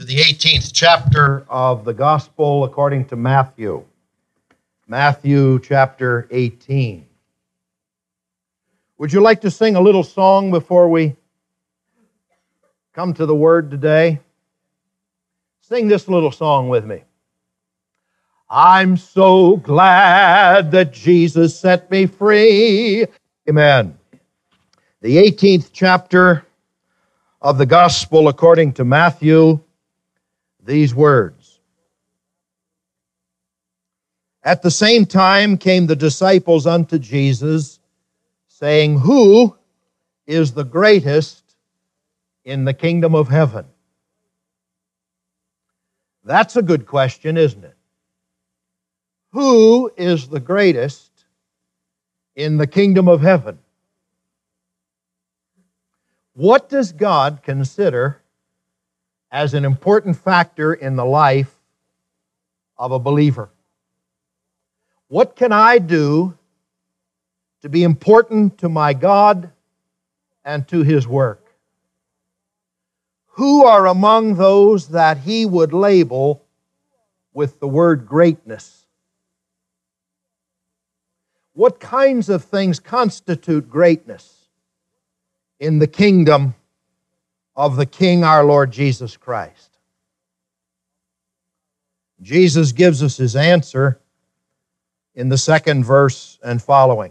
to the 18th chapter of the Gospel according to Matthew. Matthew chapter 18. Would you like to sing a little song before we come to the Word today? Sing this little song with me. I'm so glad that Jesus set me free. Amen. The 18th chapter of the Gospel according to Matthew, these words. At the same time came the disciples unto Jesus, saying, Who is the greatest in the kingdom of heaven? That's a good question, isn't it? Who is the greatest in the kingdom of heaven? What does God consider as an important factor in the life of a believer? What can I do to be important to my God and to His work? Who are among those that He would label with the word greatness? What kinds of things constitute greatness in the kingdom of the King, our Lord Jesus Christ? Jesus gives us His answer in the second verse and following.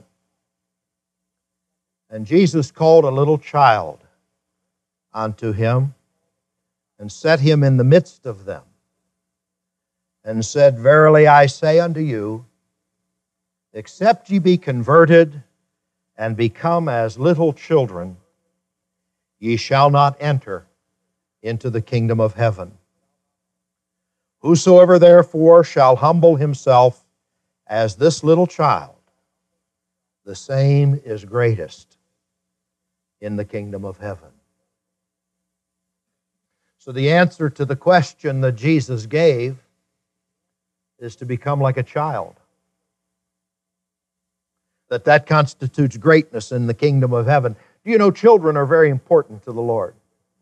And Jesus called a little child unto Him, and set him in the midst of them, and said, Verily I say unto you, except ye be converted and become as little children, ye shall not enter into the kingdom of heaven. Whosoever therefore shall humble himself as this little child, the same is greatest in the kingdom of heaven. So the answer to the question that Jesus gave is to become like a child. That constitutes greatness in the kingdom of heaven. Do you know children are very important to the Lord?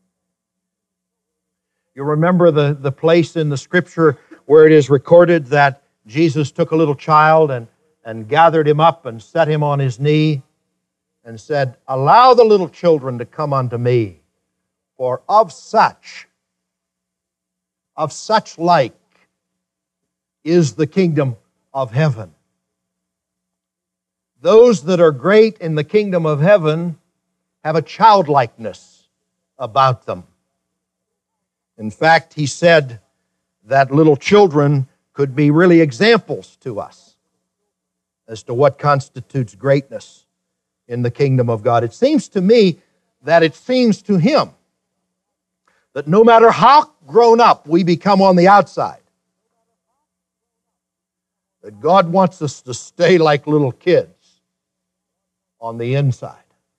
You remember the place in the Scripture where it is recorded that Jesus took a little child and gathered him up and set him on his knee and said, Allow the little children to come unto me, for of such like is the kingdom of heaven. Those that are great in the kingdom of heaven have a childlikeness about them. In fact, he said that little children could be really examples to us as to what constitutes greatness in the kingdom of God. It seems to me that it seems to Him that no matter how grown up we become on the outside, that God wants us to stay like little kids on the inside.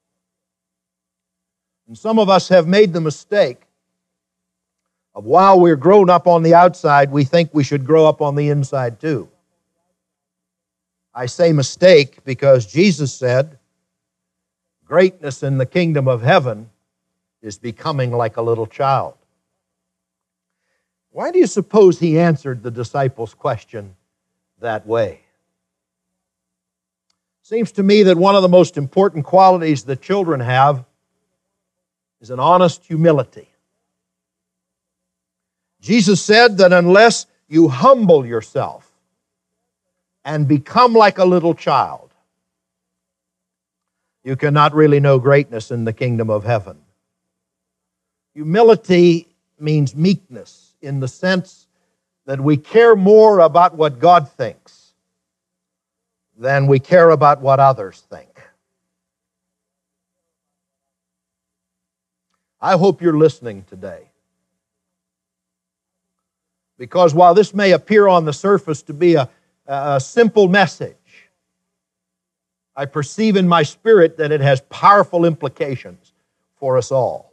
And some of us have made the mistake of while we're grown up on the outside, we think we should grow up on the inside too. I say mistake because Jesus said, greatness in the kingdom of heaven is becoming like a little child. Why do you suppose He answered the disciples' question that way? Seems to me that one of the most important qualities that children have is an honest humility. Jesus said that unless you humble yourself and become like a little child, you cannot really know greatness in the kingdom of heaven. Humility means meekness in the sense that we care more about what God thinks than we care about what others think. I hope you're listening today. Because while this may appear on the surface to be a simple message, I perceive in my spirit that it has powerful implications for us all.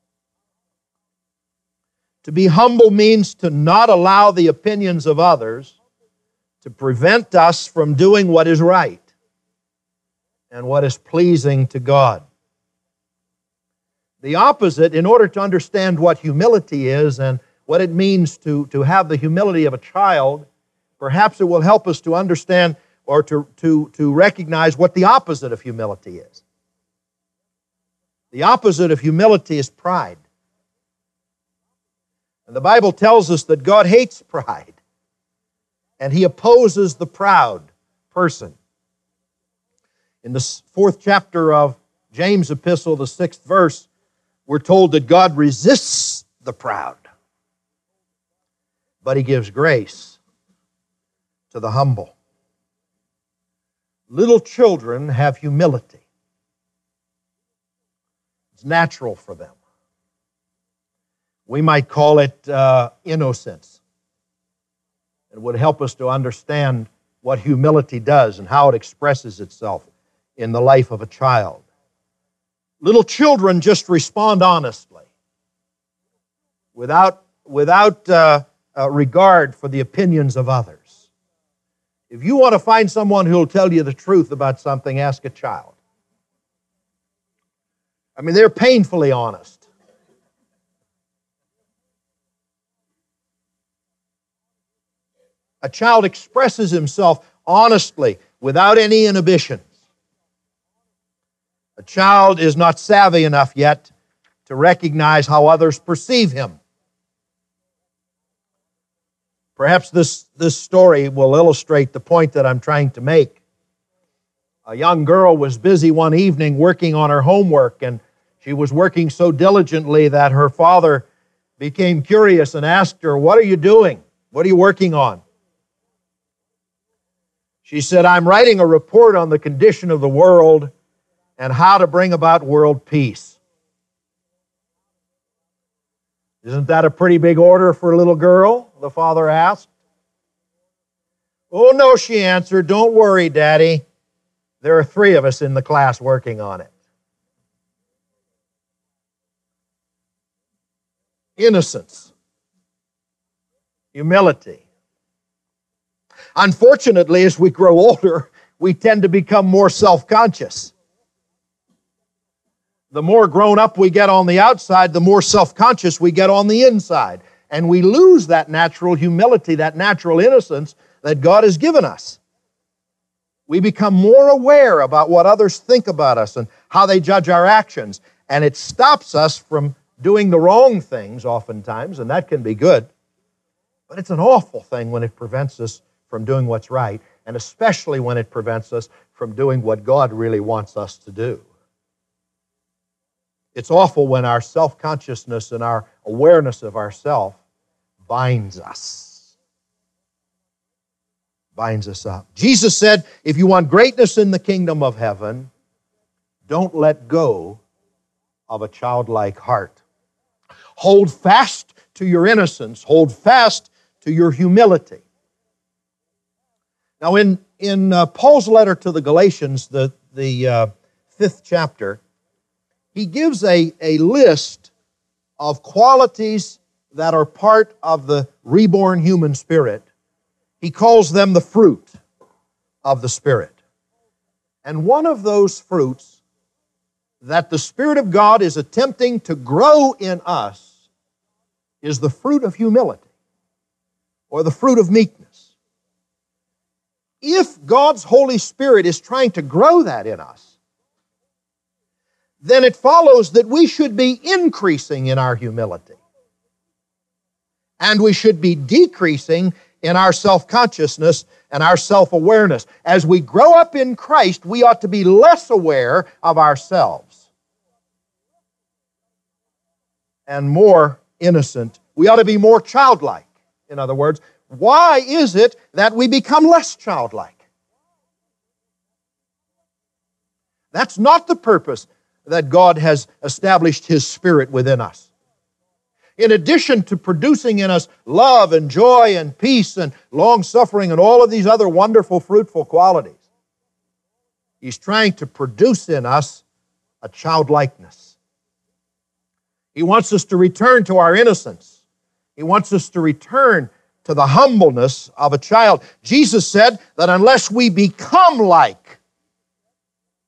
To be humble means to not allow the opinions of others to prevent us from doing what is right and what is pleasing to God. The opposite, in order to understand what humility is and what it means to have the humility of a child, perhaps it will help us to understand or to recognize what the opposite of humility is. The opposite of humility is pride. And the Bible tells us that God hates pride, and He opposes the proud person. In the 4th chapter of James' epistle, the 6th verse, we're told that God resists the proud, but He gives grace to the humble. Little children have humility. It's natural for them. We might call it innocence. It would help us to understand what humility does and how it expresses itself in the life of a child. Little children just respond honestly, without regard for the opinions of others. If you want to find someone who will tell you the truth about something, ask a child. I mean, they're painfully honest. A child expresses himself honestly, without any inhibitions. A child is not savvy enough yet to recognize how others perceive him. Perhaps this story will illustrate the point that I'm trying to make. A young girl was busy one evening working on her homework, and she was working so diligently that her father became curious and asked her, "What are you doing? What are you working on?" She said, "I'm writing a report on the condition of the world and how to bring about world peace." "Isn't that a pretty big order for a little girl?" the father asked. "Oh, no," she answered. "Don't worry, Daddy. There are 3 of us in the class working on it." Innocence. Humility. Unfortunately, as we grow older, we tend to become more self-conscious. The more grown up we get on the outside, the more self-conscious we get on the inside. And we lose that natural humility, that natural innocence that God has given us. We become more aware about what others think about us and how they judge our actions. And it stops us from doing the wrong things oftentimes, and that can be good. But it's an awful thing when it prevents us from doing what's right, and especially when it prevents us from doing what God really wants us to do. It's awful when our self-consciousness and our awareness of ourself binds us. Binds us up. Jesus said, if you want greatness in the kingdom of heaven, don't let go of a childlike heart. Hold fast to your innocence. Hold fast to your humility. Now, in Paul's letter to the Galatians, the 5th chapter, he gives a list of qualities that are part of the reborn human spirit. He calls them the fruit of the Spirit. And one of those fruits that the Spirit of God is attempting to grow in us is the fruit of humility, or the fruit of meekness. If God's Holy Spirit is trying to grow that in us, then it follows that we should be increasing in our humility. And we should be decreasing in our self-consciousness and our self-awareness. As we grow up in Christ, we ought to be less aware of ourselves and more innocent. We ought to be more childlike. In other words, why is it that we become less childlike? That's not the purpose that God has established His Spirit within us. In addition to producing in us love and joy and peace and long-suffering and all of these other wonderful, fruitful qualities, He's trying to produce in us a childlikeness. He wants us to return to our innocence. He wants us to return to the humbleness of a child. Jesus said that unless we become like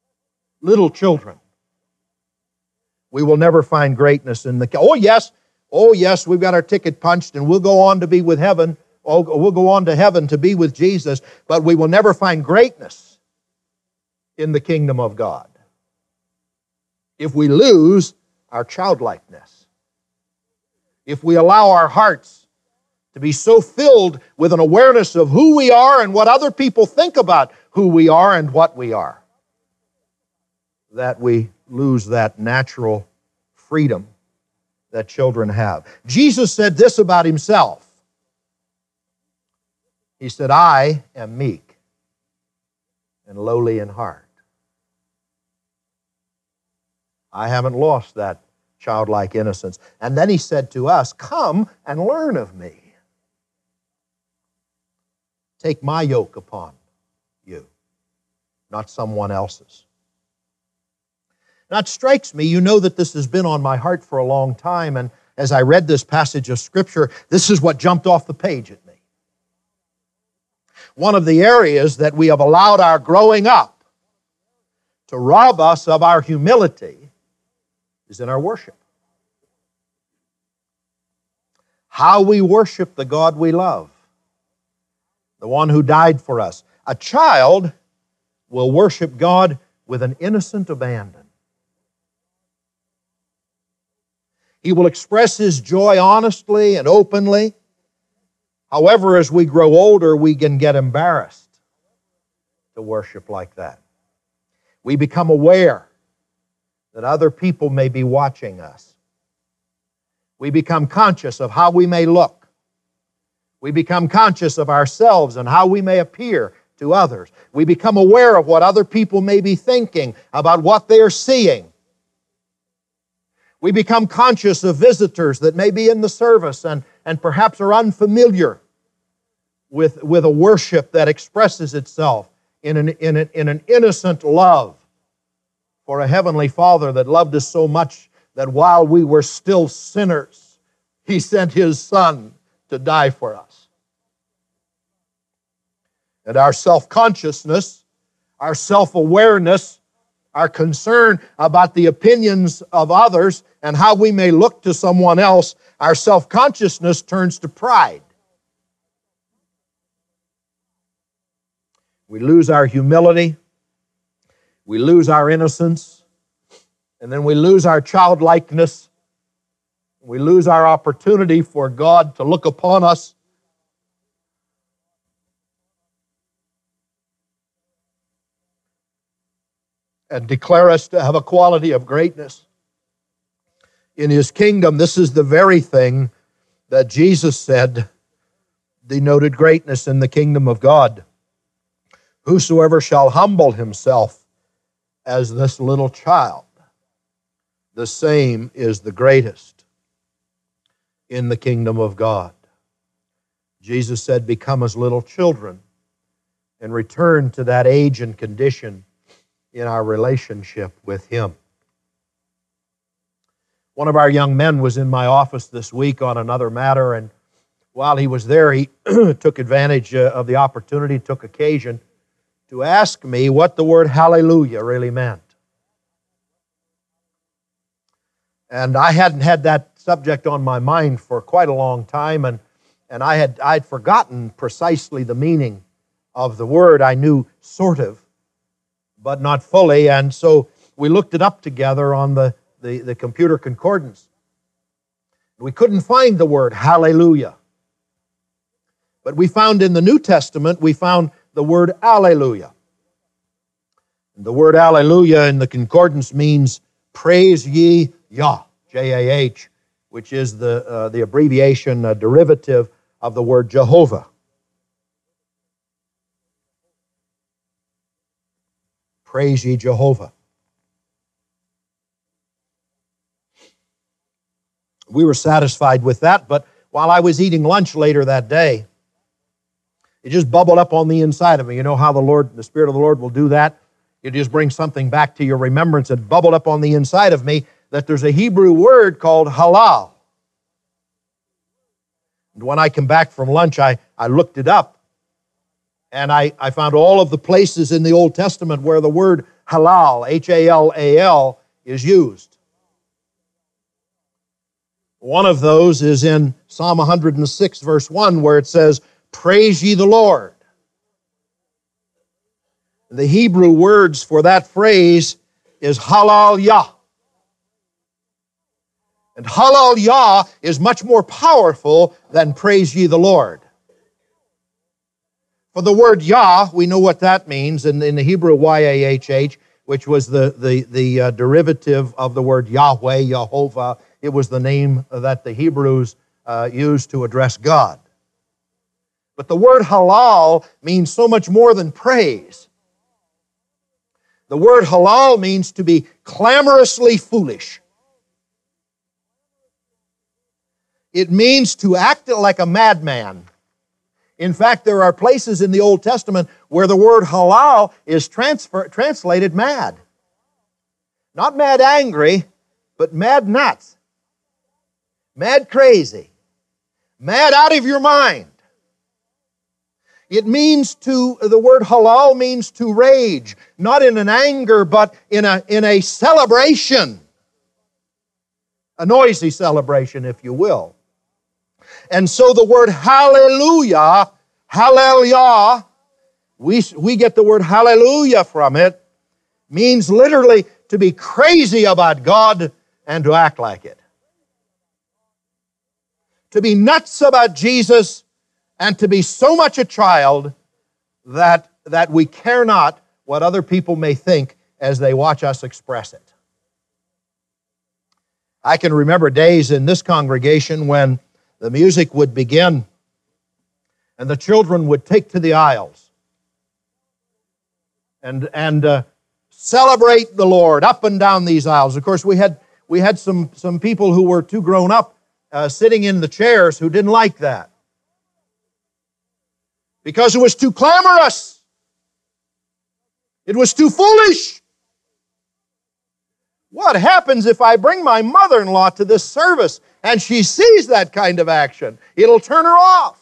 little children, we will never find greatness in the kingdom. Oh, yes, we've got our ticket punched and we'll go on to be with heaven. Oh, we'll go on to heaven to be with Jesus, but we will never find greatness in the kingdom of God if we lose our childlikeness. If we allow our hearts to be so filled with an awareness of who we are and what other people think about who we are and what we are, that we lose that natural freedom that children have. Jesus said this about himself. He said, I am meek and lowly in heart. I haven't lost that childlike innocence. And then he said to us, come and learn of me. Take my yoke upon you, not someone else's. Now it strikes me, you know that this has been on my heart for a long time, and as I read this passage of Scripture, this is what jumped off the page at me. One of the areas that we have allowed our growing up to rob us of our humility is in our worship. How we worship the God we love, the one who died for us. A child will worship God with an innocent abandon. He will express his joy honestly and openly. However, as we grow older, we can get embarrassed to worship like that. We become aware that other people may be watching us. We become conscious of how we may look. We become conscious of ourselves and how we may appear to others. We become aware of what other people may be thinking about what they are seeing. We become conscious of visitors that may be in the service and perhaps are unfamiliar with a worship that expresses itself in an innocent love for a heavenly Father that loved us so much that while we were still sinners, He sent His Son to die for us. And our self-consciousness, our self-awareness, our concern about the opinions of others and how we may look to someone else, our self-consciousness turns to pride. We lose our humility, we lose our innocence, and then we lose our childlikeness. We lose our opportunity for God to look upon us and declare us to have a quality of greatness in His kingdom. This is the very thing that Jesus said denoted greatness in the kingdom of God. Whosoever shall humble himself as this little child, the same is the greatest in the kingdom of God. Jesus said, become as little children and return to that age and condition in our relationship with Him. One of our young men was in my office this week on another matter, and while he was there, he took advantage of the opportunity, took occasion to ask me what the word hallelujah really meant. And I hadn't had that subject on my mind for quite a long time, and I'd forgotten precisely the meaning of the word. I knew sort of, but not fully, and so we looked it up together on the computer concordance. We couldn't find the word hallelujah. But we found in the New Testament, we found the word alleluia. The word alleluia in the concordance means praise ye Yah, J-A-H, which is the abbreviation, derivative of the word Jehovah. Praise ye Jehovah. We were satisfied with that, but while I was eating lunch later that day, it just bubbled up on the inside of me. You know how the Spirit of the Lord will do that? It just brings something back to your remembrance. It bubbled up on the inside of me that there's a Hebrew word called halal. And when I come back from lunch, I looked it up, and I found all of the places in the Old Testament where the word halal, H-A-L-A-L, is used. One of those is in Psalm 106, verse 1, where it says, "Praise ye the Lord." The Hebrew words for that phrase is halal yah. And halal yah is much more powerful than praise ye the Lord. For the word Yah, we know what that means. In the Hebrew, Y-A-H-H, which was the derivative of the word Yahweh, Yehovah. It was the name that the Hebrews used to address God. But the word halal means so much more than praise. The word halal means to be clamorously foolish. It means to act like a madman. In fact, there are places in the Old Testament where the word halal is translated mad. Not mad angry, but mad nuts. Mad crazy. Mad out of your mind. It means the word halal means to rage, not in an anger, but in a celebration. A noisy celebration, if you will. And so the word hallelujah, hallelujah, we get the word hallelujah from it, means literally to be crazy about God and to act like it. To be nuts about Jesus and to be so much a child that we care not what other people may think as they watch us express it. I can remember days in this congregation when the music would begin and the children would take to the aisles and celebrate the Lord up and down these aisles. Of course, we had some people who were too grown up sitting in the chairs who didn't like that because it was too clamorous. It was too foolish. What happens if I bring my mother-in-law to this service and she sees that kind of action? It'll turn her off.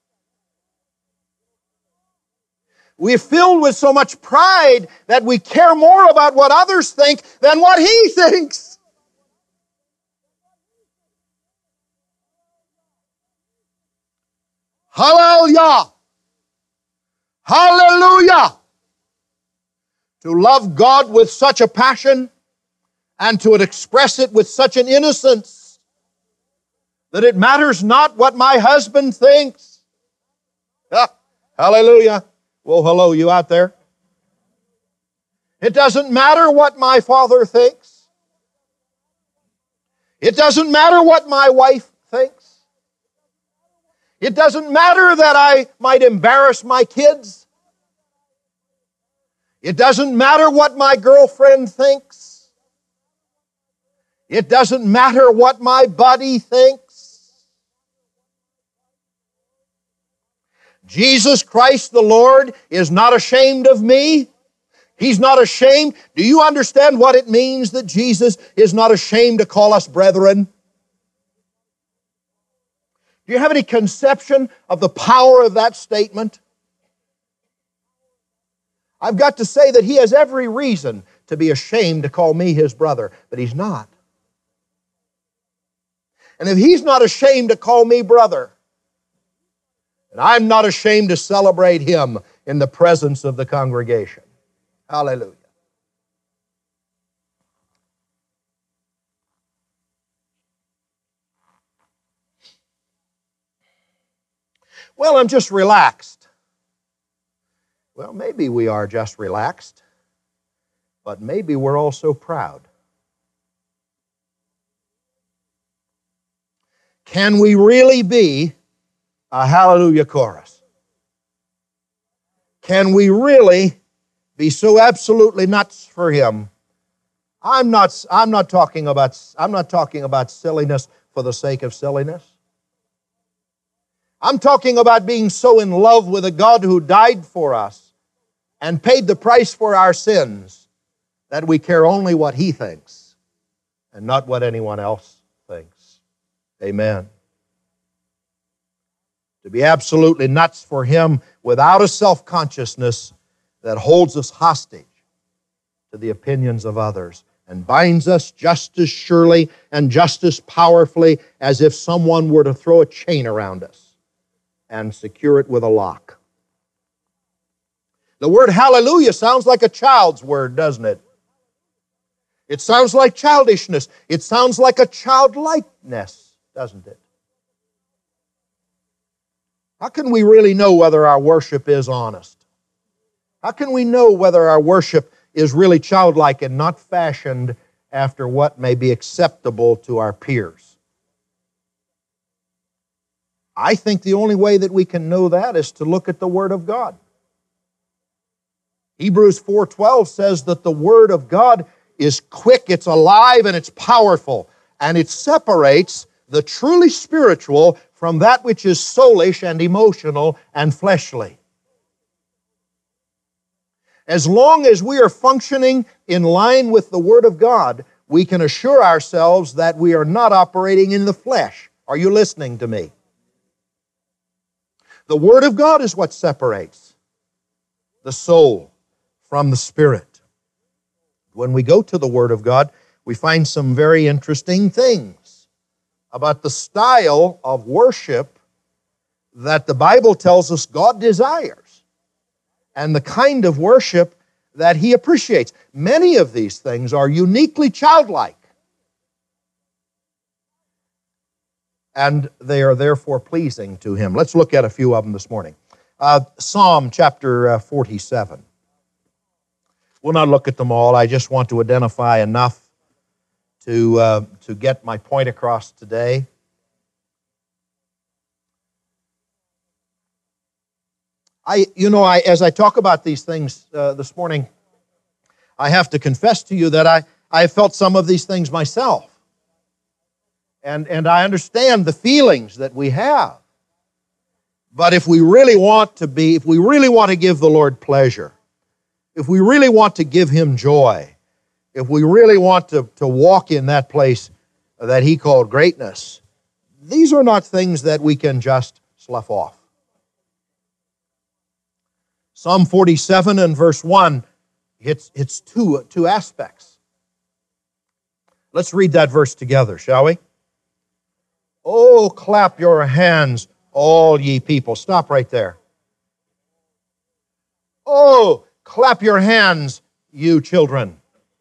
We're filled with so much pride that we care more about what others think than what He thinks. Hallelujah! Hallelujah! To love God with such a passion and to express it with such an innocence that it matters not what my husband thinks. Hallelujah. Well, hello, you out there? It doesn't matter what my father thinks. It doesn't matter what my wife thinks. It doesn't matter that I might embarrass my kids. It doesn't matter what my girlfriend thinks. It doesn't matter what my buddy thinks. Jesus Christ the Lord is not ashamed of me. He's not ashamed. Do you understand what it means that Jesus is not ashamed to call us brethren? Do you have any conception of the power of that statement? I've got to say that He has every reason to be ashamed to call me His brother, but He's not. And if He's not ashamed to call me brother, and I'm not ashamed to celebrate Him in the presence of the congregation. Hallelujah. Well, I'm just relaxed. Well, maybe we are just relaxed, but maybe we're also proud. Can we really be a hallelujah chorus? Can we really be so absolutely nuts for Him? I'm not talking about silliness for the sake of silliness. I'm talking about being so in love with a God who died for us and paid the price for our sins that we care only what He thinks and not what anyone else thinks. Amen. To be absolutely nuts for Him without a self-consciousness that holds us hostage to the opinions of others. and binds us just as surely and just as powerfully as if someone were to throw a chain around us and secure it with a lock. The word hallelujah sounds like a child's word, doesn't it? It sounds like childishness. It sounds like a childlikeness, doesn't it? How can we really know whether our worship is honest? How can we know whether our worship is really childlike and not fashioned after what may be acceptable to our peers? I think the only way that we can know that is to look at the Word of God. Hebrews 4:12 says that the Word of God is quick, it's alive, and it's powerful, and it separates the truly spiritual from that which is soulish and emotional and fleshly. As long as we are functioning in line with the Word of God, we can assure ourselves that we are not operating in the flesh. Are you listening to me? The Word of God is what separates the soul from the spirit. When we go to the Word of God, we find some very interesting things about the style of worship that the Bible tells us God desires and the kind of worship that He appreciates. Many of these things are uniquely childlike, and they are therefore pleasing to Him. Let's look at a few of them this morning. Psalm chapter 47. We'll not look at them all. I just want to identify enough to get my point across today. As I talk about these things this morning, I have to confess to you that I felt some of these things myself. And I understand the feelings that we have. But if we really want to give the Lord pleasure, if we really want to give Him joy, if we really want to walk in that place that He called greatness, these are not things that we can just slough off. Psalm 47 and verse 1, it's two aspects. Let's read that verse together, shall we? Oh, clap your hands, all ye people. Stop right there. Oh, clap your hands, you children.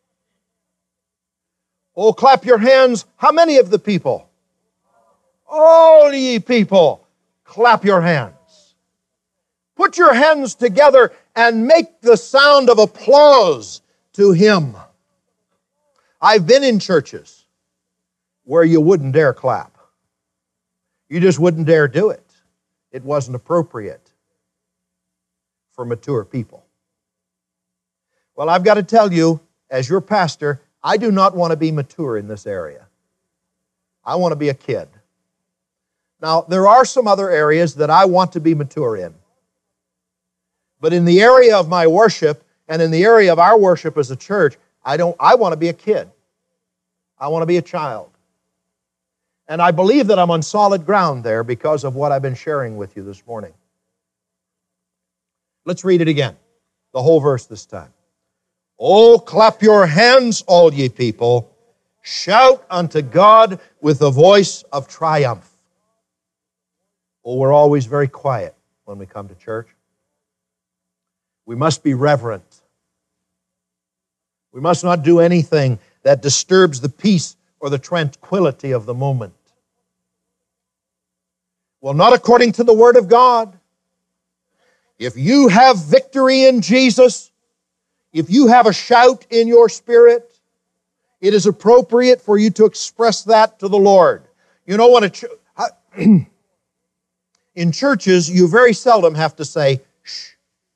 Oh, clap your hands. How many of the people? All ye people, clap your hands. Put your hands together and make the sound of applause to Him. I've been in churches where you wouldn't dare clap. You just wouldn't dare do it. It wasn't appropriate for mature people. Well, I've got to tell you, as your pastor, I do not want to be mature in this area. I want to be a kid. Now, there are some other areas that I want to be mature in. But in the area of my worship and in the area of our worship as a church, I want to be a kid. I want to be a child. And I believe that I'm on solid ground there because of what I've been sharing with you this morning. Let's read it again, the whole verse this time. Oh, clap your hands, all ye people. Shout unto God with a voice of triumph. Oh, we're always very quiet when we come to church. We must be reverent. We must not do anything that disturbs the peace or the tranquility of the moment. Well, not according to the Word of God. If you have victory in Jesus, if you have a shout in your spirit, it is appropriate for you to express that to the Lord. You know, in churches, you very seldom have to say, shh.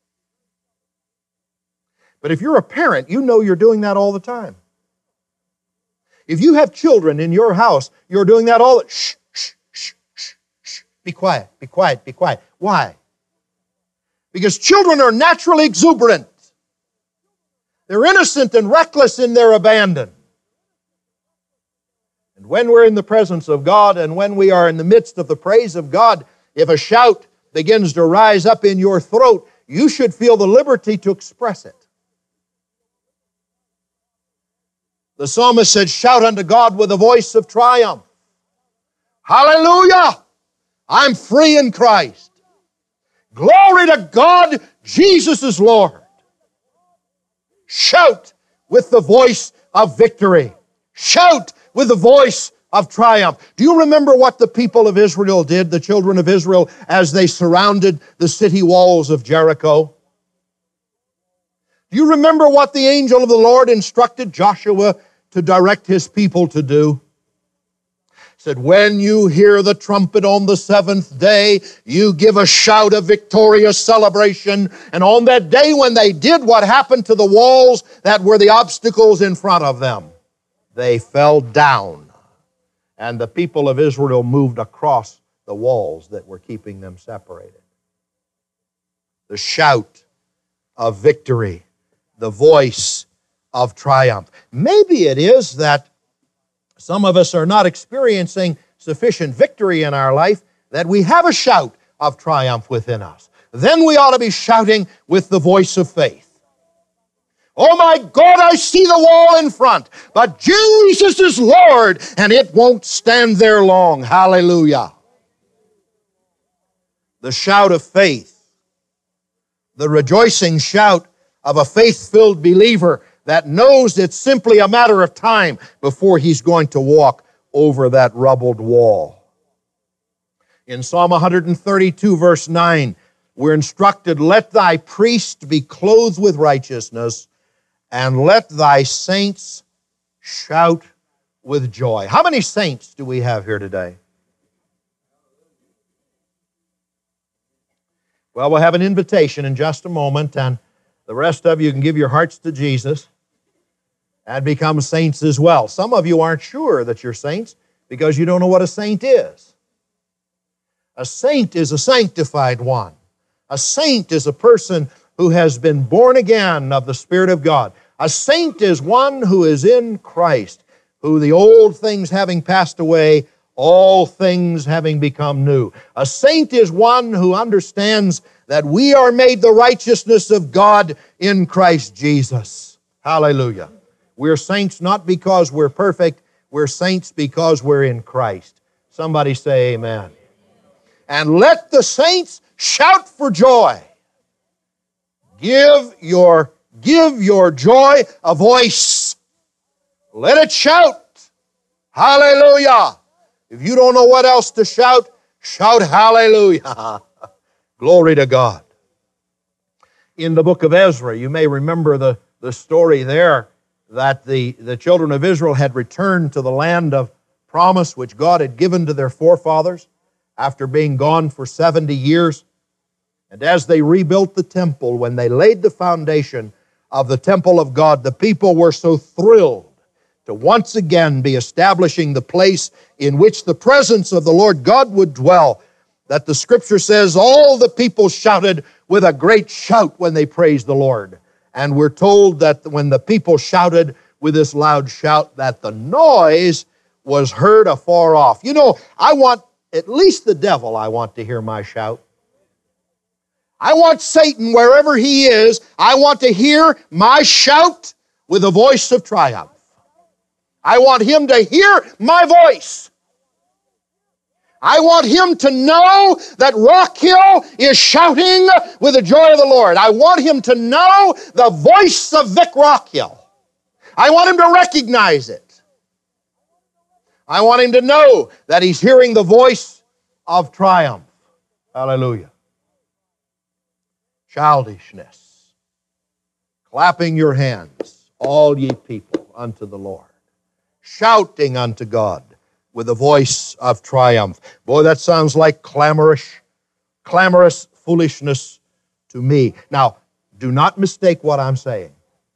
But if you're a parent, you know you're doing that all the time. If you have children in your house, you're doing that all the time. Shh, shh, shh, shh, shh. Be quiet, be quiet, be quiet. Why? Because children are naturally exuberant. They're innocent and reckless in their abandon. And when we're in the presence of God and when we are in the midst of the praise of God, if a shout begins to rise up in your throat, you should feel the liberty to express it. The psalmist said, shout unto God with a voice of triumph. Hallelujah! I'm free in Christ. Glory to God, Jesus is Lord. Shout with the voice of victory. Shout with the voice of triumph. Do you remember what the people of Israel did, the children of Israel, as they surrounded the city walls of Jericho? Do you remember what the angel of the Lord instructed Joshua to direct his people to do? He said, when you hear the trumpet on the seventh day, you give a shout of victorious celebration. And on that day when they did, what happened to the walls that were the obstacles in front of them? They fell down. And the people of Israel moved across the walls that were keeping them separated. The shout of victory, the voice of triumph. Maybe it is that some of us are not experiencing sufficient victory in our life that we have a shout of triumph within us. Then we ought to be shouting with the voice of faith. Oh my God, I see the wall in front, but Jesus is Lord, and it won't stand there long. Hallelujah. The shout of faith, the rejoicing shout of a faith-filled believer that knows it's simply a matter of time before he's going to walk over that rubbled wall. In Psalm 132, verse 9, we're instructed, let thy priest be clothed with righteousness, and let thy saints shout with joy. How many saints do we have here today? Well, we'll have an invitation in just a moment, and the rest of you can give your hearts to Jesus and become saints as well. Some of you aren't sure that you're saints because you don't know what a saint is. A saint is a sanctified one. A saint is a person who has been born again of the Spirit of God. A saint is one who is in Christ, who the old things having passed away, all things having become new. A saint is one who understands that we are made the righteousness of God in Christ Jesus. Hallelujah. We're saints not because we're perfect, we're saints because we're in Christ. Somebody say amen. And let the saints shout for joy. Give your joy a voice. Let it shout. Hallelujah. If you don't know what else to shout, shout hallelujah. Glory to God. In the book of Ezra, you may remember the story there that the children of Israel had returned to the land of promise which God had given to their forefathers after being gone for 70 years. And as they rebuilt the temple, when they laid the foundation of the temple of God, the people were so thrilled to once again be establishing the place in which the presence of the Lord God would dwell, that the Scripture says all the people shouted with a great shout when they praised the Lord. And we're told that when the people shouted with this loud shout, that the noise was heard afar off. You know, I want, at least the devil, I want to hear my shout. I want Satan, wherever he is, I want to hear my shout with a voice of triumph. I want him to hear my voice. I want him to know that Rock Hill is shouting with the joy of the Lord. I want him to know the voice of Vic Rock Hill. I want him to recognize it. I want him to know that he's hearing the voice of triumph. Hallelujah. Childishness. Clapping your hands, all ye people, unto the Lord. Shouting unto God with a voice of triumph. Boy, that sounds like clamorous foolishness to me. Now, do not mistake what I'm saying.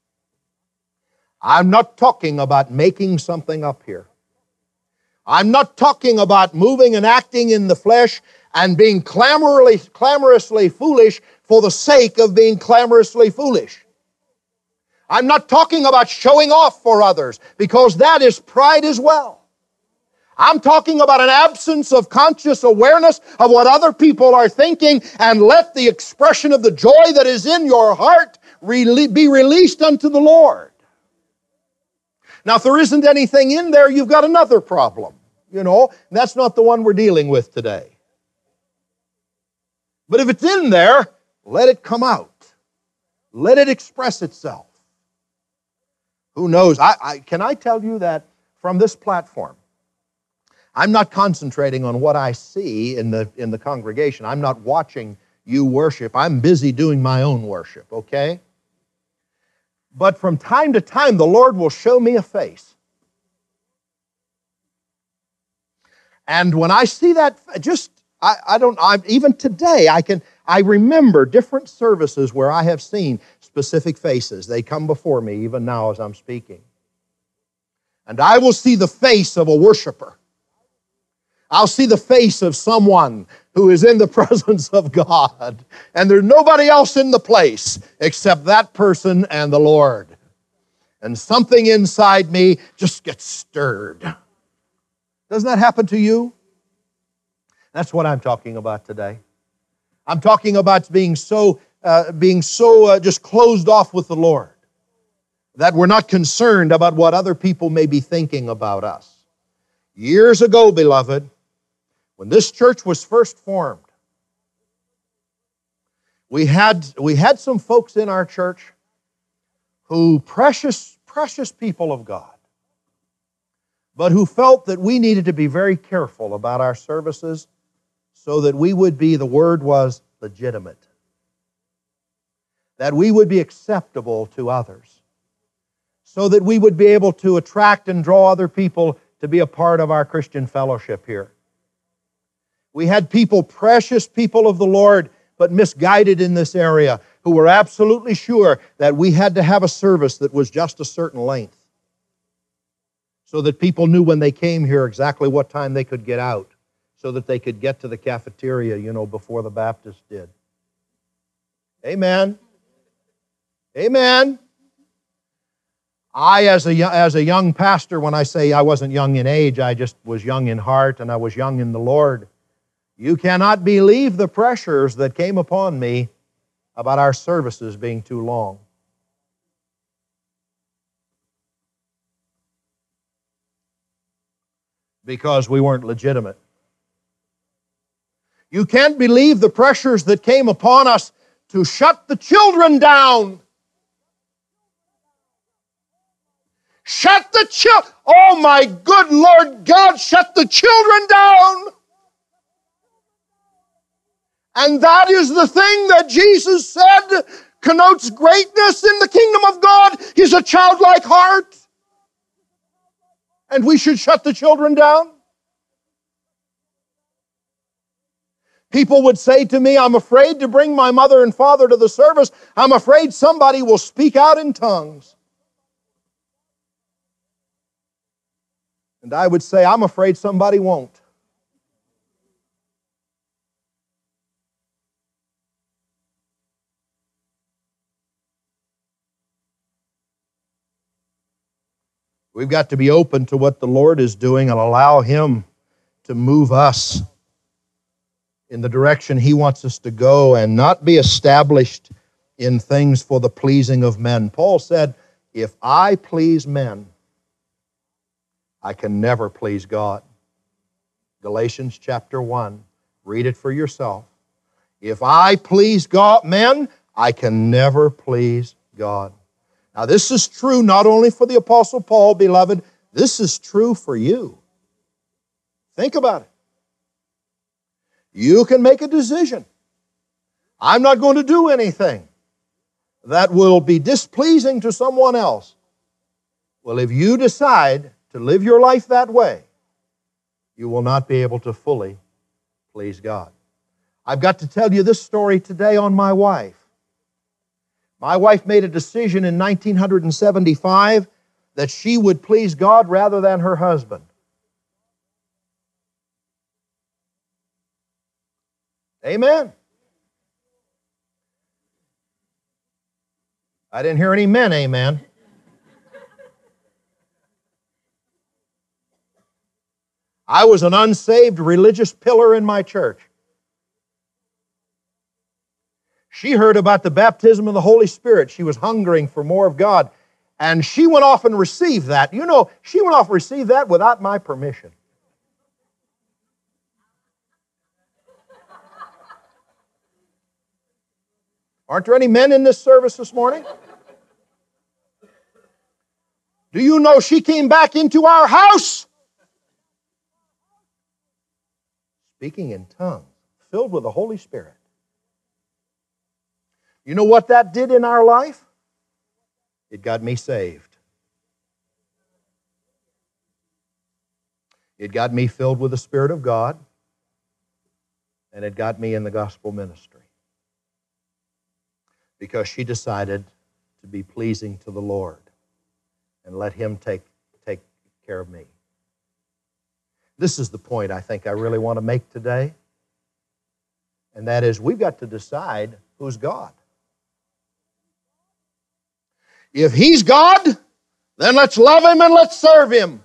I'm not talking about making something up here. I'm not talking about moving and acting in the flesh and being clamorously foolish for the sake of being clamorously foolish. I'm not talking about showing off for others, because that is pride as well. I'm talking about an absence of conscious awareness of what other people are thinking, and let the expression of the joy that is in your heart be released unto the Lord. Now, if there isn't anything in there, you've got another problem, you know. And that's not the one we're dealing with today. But if it's in there, let it come out. Let it express itself. Who knows? Can I tell you that from this platform, I'm not concentrating on what I see in the congregation. I'm not watching you worship. I'm busy doing my own worship, okay? But from time to time, the Lord will show me a face. And when I see that, even today, I remember different services where I have seen specific faces. They come before me even now as I'm speaking. And I will see the face of a worshiper. I'll see the face of someone who is in the presence of God. And there's nobody else in the place except that person and the Lord. And something inside me just gets stirred. Doesn't that happen to you? That's what I'm talking about today. I'm talking about being so just closed off with the Lord that we're not concerned about what other people may be thinking about us. Years ago, beloved, when this church was first formed, we had some folks in our church who, precious people of God, but who felt that we needed to be very careful about our services so that we would be, the word was, legitimate. That we would be acceptable to others. So that we would be able to attract and draw other people to be a part of our Christian fellowship here. We had people, precious people of the Lord, but misguided in this area, who were absolutely sure that we had to have a service that was just a certain length, so that people knew when they came here exactly what time they could get out, so that they could get to the cafeteria, before the Baptists did. Amen. Amen. I, as a young pastor, when I say I wasn't young in age, I just was young in heart and I was young in the Lord. You cannot believe the pressures that came upon me about our services being too long. Because we weren't legitimate. You can't believe the pressures that came upon us to shut the children down. Shut the children. Oh my good Lord God, shut the children down. And that is the thing that Jesus said connotes greatness in the kingdom of God. He's a childlike heart. And we should shut the children down. People would say to me, I'm afraid to bring my mother and father to the service. I'm afraid somebody will speak out in tongues. And I would say, I'm afraid somebody won't. We've got to be open to what the Lord is doing and allow Him to move us in the direction He wants us to go and not be established in things for the pleasing of men. Paul said, if I please men, I can never please God. Galatians chapter 1. Read it for yourself. If I please God, men, I can never please God. Now this is true not only for the Apostle Paul, beloved, this is true for you. Think about it. You can make a decision. I'm not going to do anything that will be displeasing to someone else. Well, if you decide to live your life that way, you will not be able to fully please God. I've got to tell you this story today on my wife. My wife made a decision in 1975 that she would please God rather than her husband. Amen. I didn't hear any men, amen. I was an unsaved religious pillar in my church. She heard about the baptism of the Holy Spirit. She was hungering for more of God. And she went off and received that. You know, she went off and received that without my permission. Aren't there any men in this service this morning? Do you know she came back into our house speaking in tongues, filled with the Holy Spirit? You know what that did in our life? It got me saved. It got me filled with the Spirit of God, and it got me in the gospel ministry. Because she decided to be pleasing to the Lord and let Him take care of me. This is the point I think I really want to make today, and that is we've got to decide who's God. If He's God, then let's love Him and let's serve Him.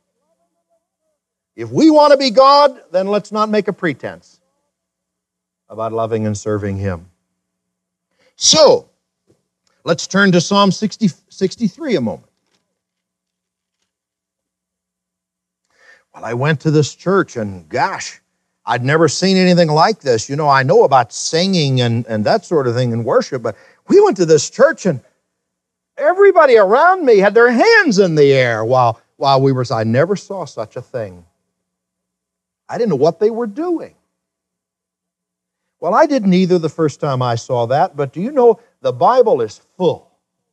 If we want to be God, then let's not make a pretense about loving and serving Him. So, let's turn to Psalm 63 a moment. Well, I went to this church, and gosh, I'd never seen anything like this. You know, I know about singing and that sort of thing in worship, but we went to this church, and everybody around me had their hands in the air while we were. I never saw such a thing. I didn't know what they were doing. Well, I didn't either the first time I saw that, but do you know the Bible is full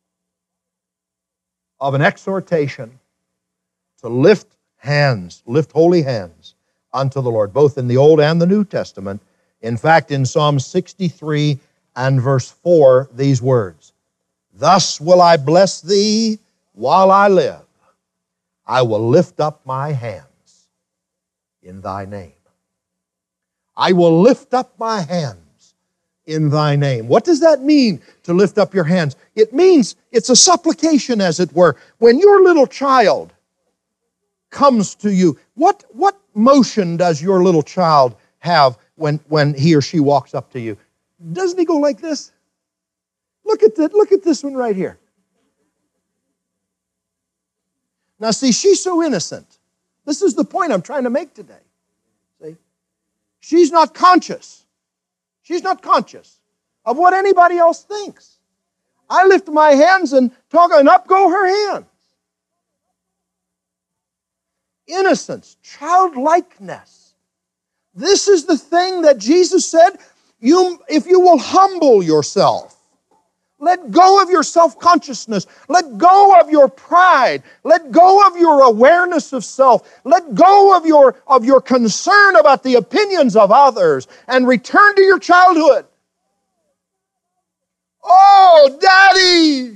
of an exhortation to lift hands, lift holy hands unto the Lord, both in the Old and the New Testament. In fact, in Psalm 63 and verse 4, these words, "Thus will I bless thee while I live. I will lift up my hands in thy name." I will lift up my hands in thy name. What does that mean, to lift up your hands? It means it's a supplication, as it were. When your little child comes to you, what motion does your little child have when he or she walks up to you? Doesn't he go like this? Look at this one right here. Now see, she's so innocent. This is the point I'm trying to make today. See? She's not conscious. She's not conscious of what anybody else thinks. I lift my hands and talk, and up go her hands. Innocence, childlikeness. This is the thing that Jesus said, if you will humble yourself, let go of your self-consciousness. Let go of your pride. Let go of your awareness of self. Let go of your concern about the opinions of others and return to your childhood. Oh, Daddy!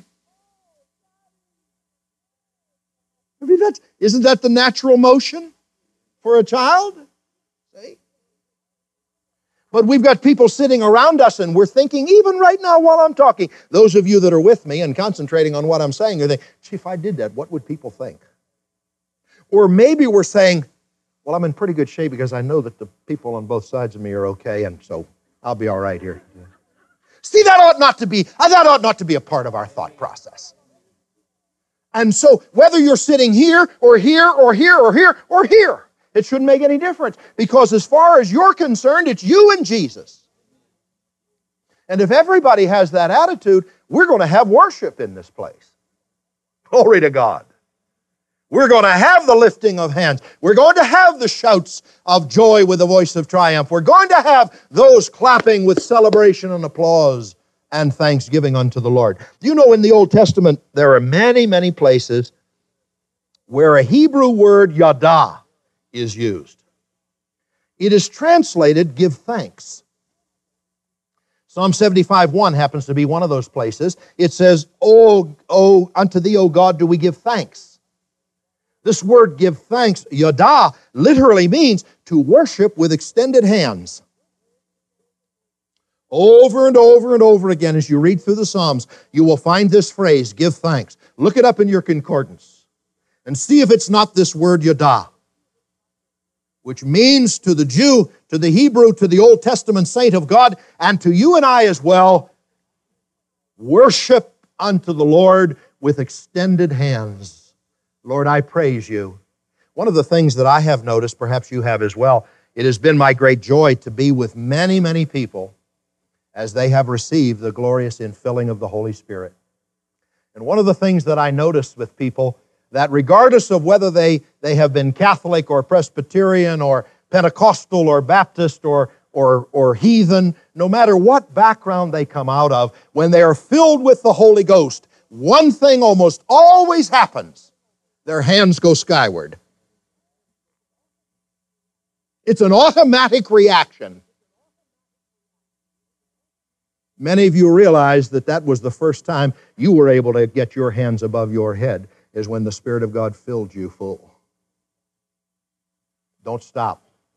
I mean, isn't that the natural motion for a child? See? But we've got people sitting around us, and we're thinking, even right now while I'm talking, those of you that are with me and concentrating on what I'm saying, you're thinking, gee, if I did that, what would people think? Or maybe we're saying, well, I'm in pretty good shape because I know that the people on both sides of me are okay, and so I'll be all right here. See, that ought not to be a part of our thought process. And so whether you're sitting here or here or here or here or here, it shouldn't make any difference, because as far as you're concerned, it's you and Jesus. And if everybody has that attitude, we're going to have worship in this place. Glory to God. We're going to have the lifting of hands. We're going to have the shouts of joy with the voice of triumph. We're going to have those clapping with celebration and applause and thanksgiving unto the Lord. You know, in the Old Testament, there are many, many places where a Hebrew word, yada, is used. It is translated, give thanks. Psalm 75:1 happens to be one of those places. It says, Oh, unto thee, O God, do we give thanks. This word, give thanks, yada, literally means to worship with extended hands. Over and over and over again, as you read through the Psalms, you will find this phrase, give thanks. Look it up in your concordance and see if it's not this word, yada, which means to the Jew, to the Hebrew, to the Old Testament saint of God, and to you and I as well, worship unto the Lord with extended hands. Lord, I praise you. One of the things that I have noticed, perhaps you have as well, it has been my great joy to be with many, many people as they have received the glorious infilling of the Holy Spirit. And one of the things that I notice with people, that regardless of whether they have been Catholic or Presbyterian or Pentecostal or Baptist or heathen, no matter what background they come out of, when they are filled with the Holy Ghost, one thing almost always happens. Their hands go skyward. It's an automatic reaction. Many of you realize that that was the first time you were able to get your hands above your head, is when the Spirit of God filled you full. Don't stop.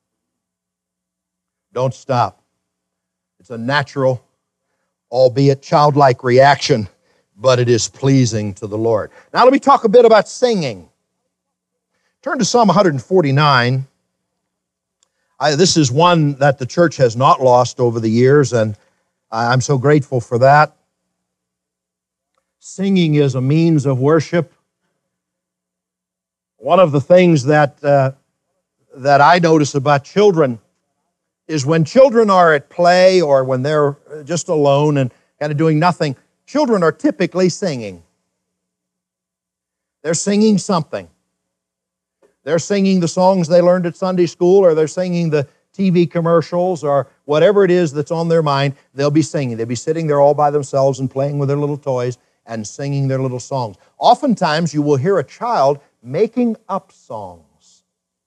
Don't stop. It's a natural, albeit childlike reaction, but it is pleasing to the Lord. Now let me talk a bit about singing. Turn to Psalm 149. This is one that the church has not lost over the years, and I'm so grateful for that. Singing is a means of worship. One of the things that I notice about children is when children are at play or when they're just alone and kind of doing nothing, children are typically singing. They're singing something. They're singing the songs they learned at Sunday school, or they're singing the TV commercials, or whatever it is that's on their mind, they'll be singing. They'll be sitting there all by themselves and playing with their little toys and singing their little songs. Oftentimes you will hear a child making up songs,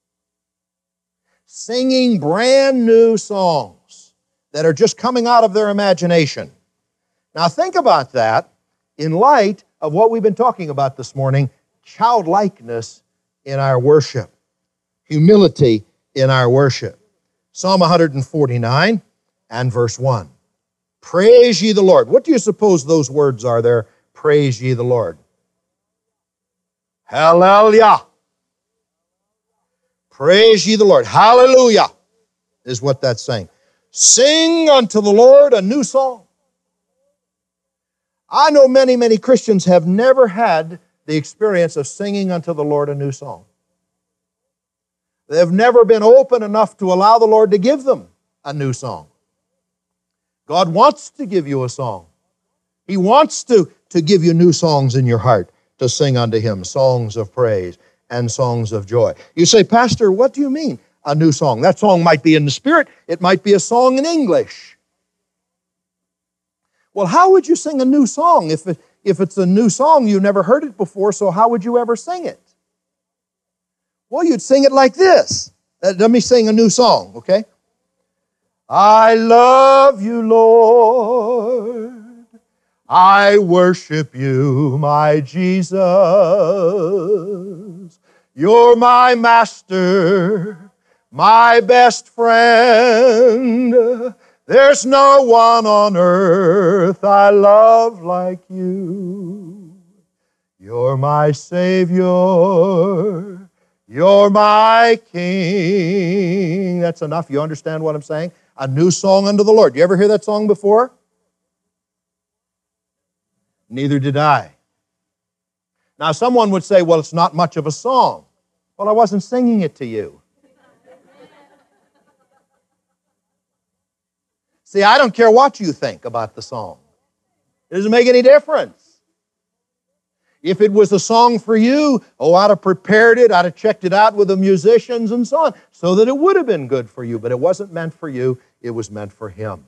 singing brand new songs that are just coming out of their imagination. Now think about that in light of what we've been talking about this morning, childlikeness in our worship, humility in our worship. Psalm 149 and verse 1. Praise ye the Lord. What do you suppose those words are there? Praise ye the Lord. Hallelujah. Praise ye the Lord. Hallelujah is what that's saying. Sing unto the Lord a new song. I know many, many Christians have never had the experience of singing unto the Lord a new song. They've never been open enough to allow the Lord to give them a new song. God wants to give you a song. He wants to give you new songs in your heart to sing unto Him, songs of praise and songs of joy. You say, Pastor, what do you mean, a new song? That song might be in the Spirit. It might be a song in English. Well, how would you sing a new song? If it's a new song, you never heard it before, so how would you ever sing it? Well, you'd sing it like this. Let me sing a new song, okay? I love you, Lord. I worship you, my Jesus. You're my master, my best friend. There's no one on earth I love like you. You're my Savior. You're my King. That's enough. You understand what I'm saying? A new song unto the Lord. You ever hear that song before? Neither did I. Now, someone would say, well, it's not much of a song. Well, I wasn't singing it to you. See, I don't care what you think about the song. It doesn't make any difference. If it was a song for you, I'd have prepared it, I'd have checked it out with the musicians and so on, so that it would have been good for you, but it wasn't meant for you, it was meant for Him.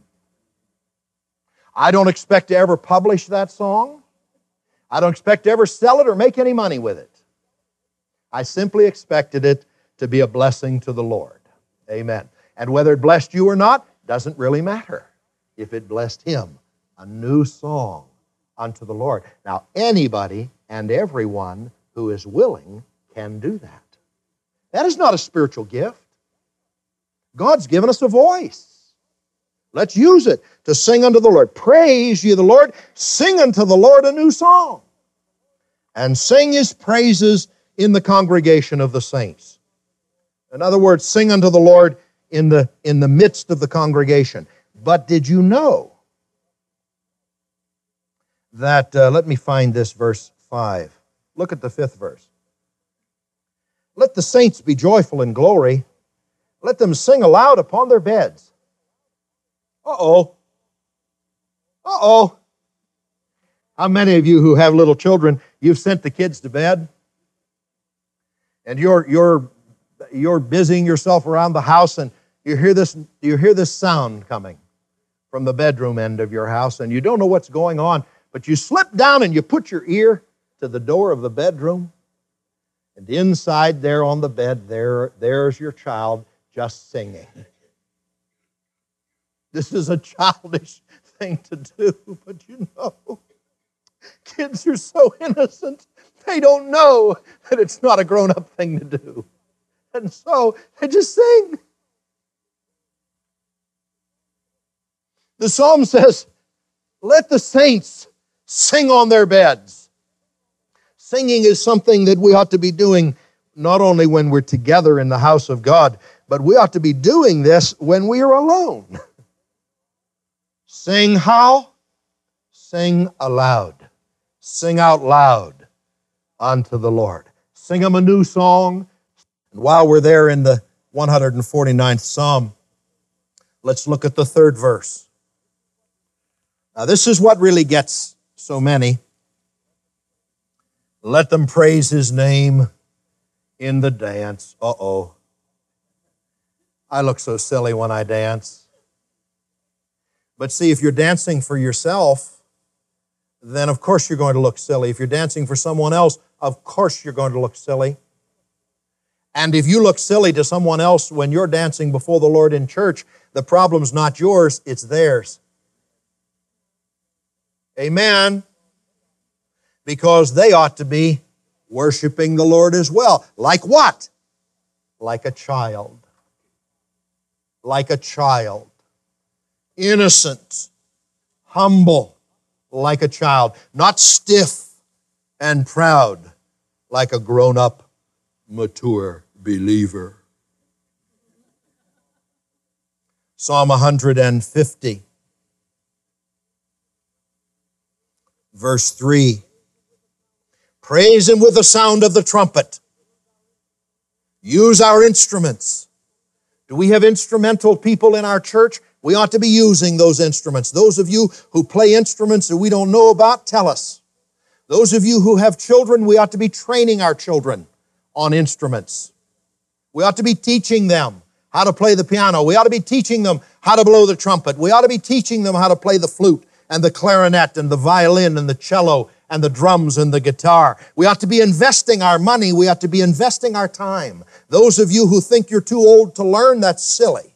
I don't expect to ever publish that song. I don't expect to ever sell it or make any money with it. I simply expected it to be a blessing to the Lord. Amen. And whether it blessed you or not, doesn't really matter. If it blessed Him, a new song unto the Lord. Now, anybody and everyone who is willing can do that. That is not a spiritual gift. God's given us a voice. Let's use it to sing unto the Lord. Praise ye the Lord. Sing unto the Lord a new song. And sing His praises in the congregation of the saints. In other words, sing unto the Lord in the midst of the congregation. But did you know that, let me find this verse 5. Look at the 5th verse. Let the saints be joyful in glory. Let them sing aloud upon their beds. Uh-oh. Uh-oh. How many of you who have little children, you've sent the kids to bed? And you're busying yourself around the house, and you hear this sound coming from the bedroom end of your house, and you don't know what's going on, but you slip down and you put your ear to the door of the bedroom, and inside there on the bed, there's your child just singing. This is a childish thing to do, but you know, kids are so innocent, they don't know that it's not a grown-up thing to do. And so they just sing. The psalm says, let the saints sing on their beds. Singing is something that we ought to be doing not only when we're together in the house of God, but we ought to be doing this when we are alone. Sing how? Sing aloud. Sing out loud unto the Lord. Sing them a new song. And while we're there in the 149th Psalm, let's look at the 3rd verse. Now this is what really gets so many. Let them praise His name in the dance. Uh-oh. I look so silly when I dance. But see, if you're dancing for yourself, then of course you're going to look silly. If you're dancing for someone else, of course you're going to look silly. And if you look silly to someone else when you're dancing before the Lord in church, the problem's not yours, it's theirs. Amen. Because they ought to be worshiping the Lord as well. Like what? Like a child. Like a child. Innocent. Humble. Like a child. Not stiff and proud. Like a grown-up, mature believer. Psalm 150. Verse 3. Praise Him with the sound of the trumpet. Use our instruments. Do we have instrumental people in our church? We ought to be using those instruments. Those of you who play instruments that we don't know about, tell us. Those of you who have children, we ought to be training our children on instruments. We ought to be teaching them how to play the piano. We ought to be teaching them how to blow the trumpet. We ought to be teaching them how to play the flute and the clarinet and the violin and the cello and the drums and the guitar. We ought to be investing our money. We ought to be investing our time. Those of you who think you're too old to learn, that's silly.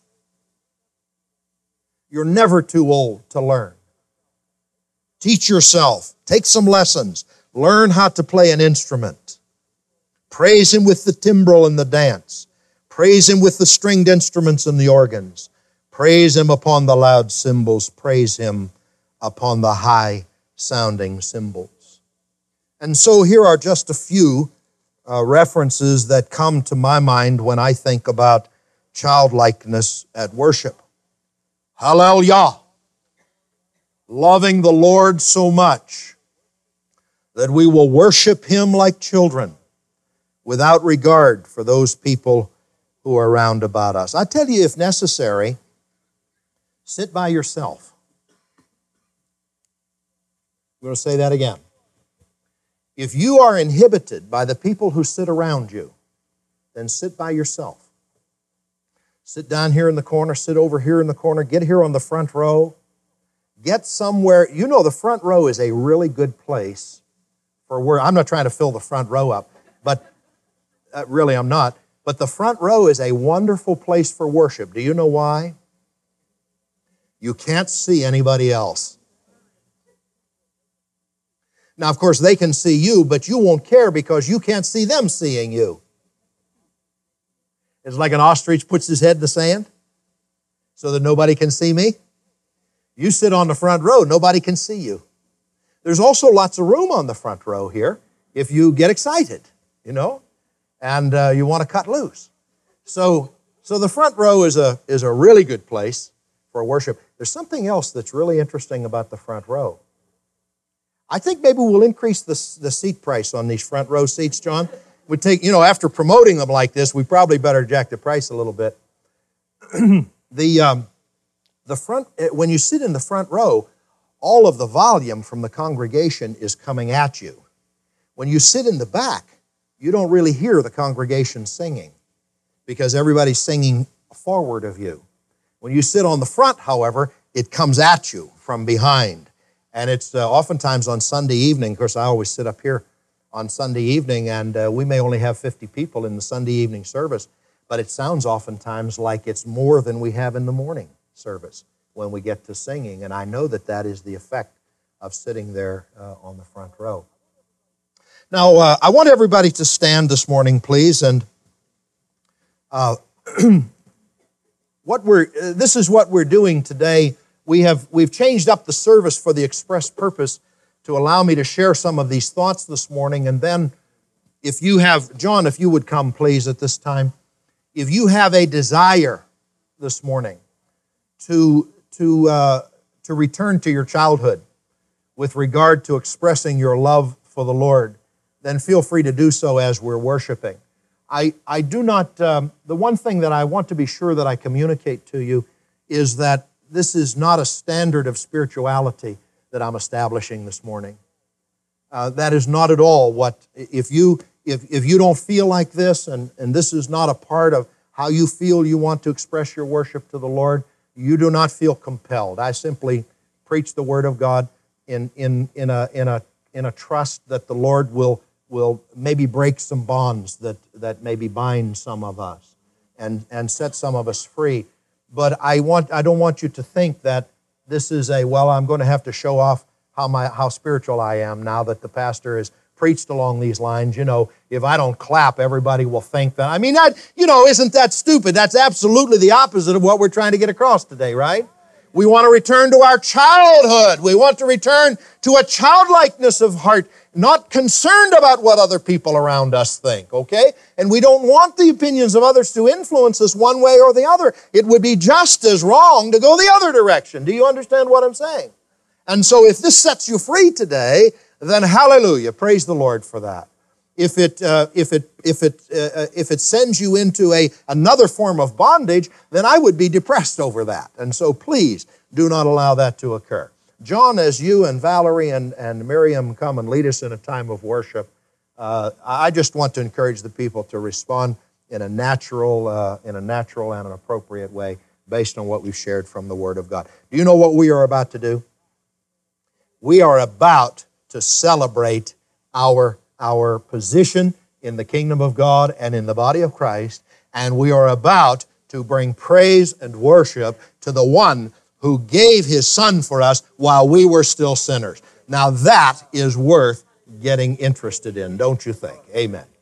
You're never too old to learn. Teach yourself. Take some lessons. Learn how to play an instrument. Praise Him with the timbrel and the dance. Praise Him with the stringed instruments and the organs. Praise Him upon the loud cymbals. Praise Him upon the high-sounding cymbals. And so here are just a few references that come to my mind when I think about childlikeness at worship. Hallelujah! Loving the Lord so much that we will worship Him like children without regard for those people who are round about us. I tell you, if necessary, sit by yourself. I'm going to say that again. If you are inhibited by the people who sit around you, then sit by yourself. Sit down here in the corner, sit over here in the corner, get here on the front row. Get somewhere. You know the front row is a really good place for work. I'm not trying to fill the front row up, but really I'm not. But the front row is a wonderful place for worship. Do you know why? You can't see anybody else. Now, of course, they can see you, but you won't care because you can't see them seeing you. It's like an ostrich puts his head in the sand so that nobody can see me. You sit on the front row, nobody can see you. There's also lots of room on the front row here if you get excited, you know, and you want to cut loose. So the front row is a really good place for worship. There's something else that's really interesting about the front row. I think maybe we'll increase the seat price on these front row seats, John. We take, after promoting them like this, we probably better jack the price a little bit. The front, when you sit in the front row, all of the volume from the congregation is coming at you. When you sit in the back, you don't really hear the congregation singing because everybody's singing forward of you. When you sit on the front, however, it comes at you from behind. And it's oftentimes on Sunday evening. Of course, I always sit up here on Sunday evening, and we may only have 50 people in the Sunday evening service, but it sounds oftentimes like it's more than we have in the morning service when we get to singing. And I know that that is the effect of sitting there on the front row. Now, I want everybody to stand this morning, please, and this is what we're doing today. We've changed up the service for the express purpose to allow me to share some of these thoughts this morning. And then if you have, John, if you would come please at this time. If you have a desire this morning to return to your childhood with regard to expressing your love for the Lord, then feel free to do so as we're worshiping. I do not, the one thing that I want to be sure that I communicate to you is that this is not a standard of spirituality that I'm establishing this morning. That is not at all what, if you don't feel like this and this is not a part of how you feel you want to express your worship to the Lord, you do not feel compelled. I simply preach the Word of God in a trust that the Lord will maybe break some bonds that maybe bind some of us and set some of us free. But I don't want you to think that this is I'm going to have to show off how spiritual I am now that the pastor has preached along these lines. If I don't clap, everybody will think that. Isn't that stupid? That's absolutely the opposite of what we're trying to get across today, right? We want to return to our childhood. We want to return to a childlikeness of heart, not concerned about what other people around us think, okay? And we don't want the opinions of others to influence us one way or the other. It would be just as wrong to go the other direction. Do you understand what I'm saying? And so if this sets you free today, then hallelujah, praise the Lord for that. If it sends you into another form of bondage, then I would be depressed over that. And so please do not allow that to occur. John, as you and Valerie and Miriam come and lead us in a time of worship, I just want to encourage the people to respond in a natural and an appropriate way based on what we've shared from the Word of God. Do you know what we are about to do? We are about to celebrate our position in the kingdom of God and in the body of Christ, and we are about to bring praise and worship to the one who gave His Son for us while we were still sinners. Now that is worth getting interested in, don't you think? Amen.